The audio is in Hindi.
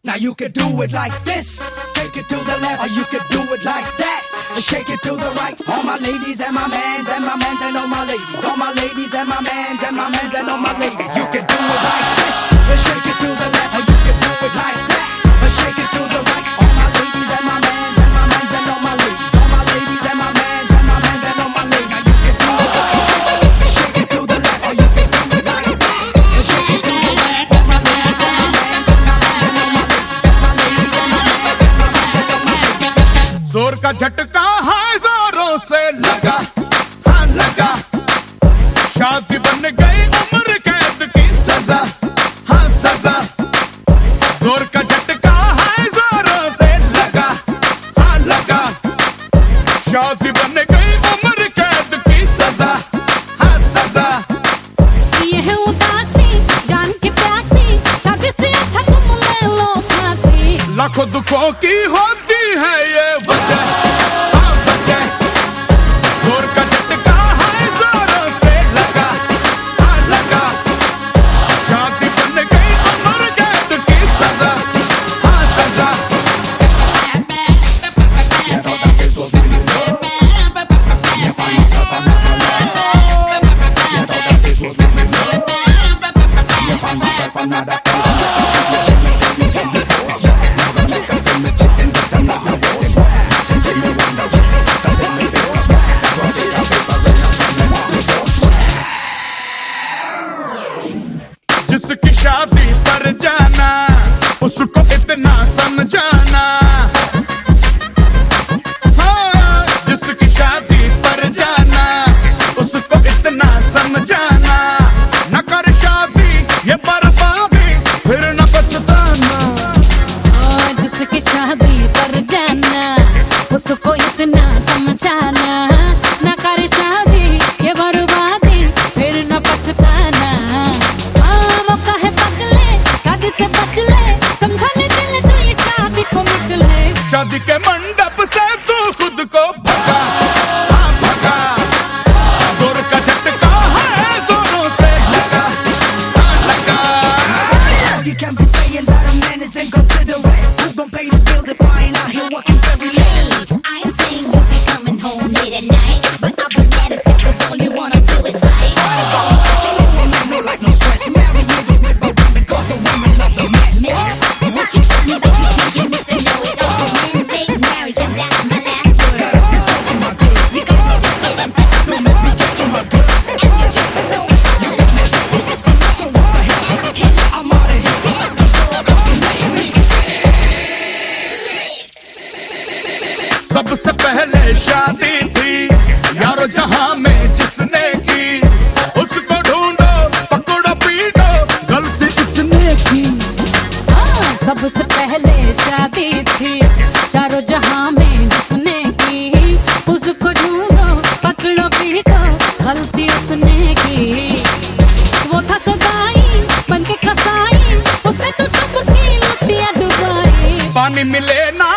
Now you can do it like this, take it to the left, or you can do it like that, and shake it to the right. All my ladies and my mans and my mans and all my ladies, all my ladies and my mans and my mans and all my ladies. You can do it like this, and shake it to the left, or you can do it like that, and shake it to the right. All my ladies and my mans and my mans and all my ladies, all my ladies and my mans and my mans and all my ladies. You can do it like this, and shake it to the left, or you can do it like that, and shake it to the right. All my ladies and my mans and my mans and all my ladies, all my ladies and my mans and my mans and all my ladies. जोर का झटका है जोरों से लगा, हाँ लगा। शादी बन गई उम्र कैद की सजा, हाँ सजा। जोर का झटका है जोरों से लगा, हाँ लगा। शादी बन गई उम्र कैद की सजा, हाँ सजा। ये है उदासी जान के प्यासी, शादी से अच्छा तुम ले लो फांसी। लाखों दुखों की होती है ये वजह, हाँ वजह। जोर का झटका है जोरों से लगा, हाँ लगा। शादी बन गई उम्र कैद की सजा, हाँ सजा। जिसकी शादी पर जाना उसको इतना समझाना, हाँ जिसकी शादी पर जाना उसको इतना समझाना। न कर शादी ये बर्बादी फिर न पछताना। जिसकी शादी पर जाना उसको इतना समझाना, ना कर शादी ये बर्बादी फिर न पछताना। मौका है पकले शादी से बच ले, समझा ले दिल तो ये शादी को मिट ले। शादी के मंडप से तू खुद को भगा, हाँ भगा। जोर का झटका है जोरों से लगा, हाँ लगा। You can't be saying that a man is inconsiderate. Who gon' pay the bills if I ain't out here working very late? I ain't saying you'll be coming home late at night, but I'll be mad as hell 'cause all you wanna do is fight. She know a man no like no stress. Married is with my women 'cause the women love the mess. What you tell me, but you think you Mr. Know-it-all. Man, fake marriage, and that's my last word. Gotta be talking my good. You gotta stick it and put Don't make me get you my good. and you just know it. You got me you just be so what the hell? And you can I'm out of here. सबसे पहले शादी थी यारो जहां में जिसने की, उसको ढूंढो पकड़ो पीटो गलती इसने की। सबसे पहले शादी थी चारों जहां में जिसने की, उसको ढूंढो पकड़ो पीटो गलती उसने की। वो था सदाई बन के कसाई, उसने तो सबकी लुटिया डुबाई। पानी मिले ना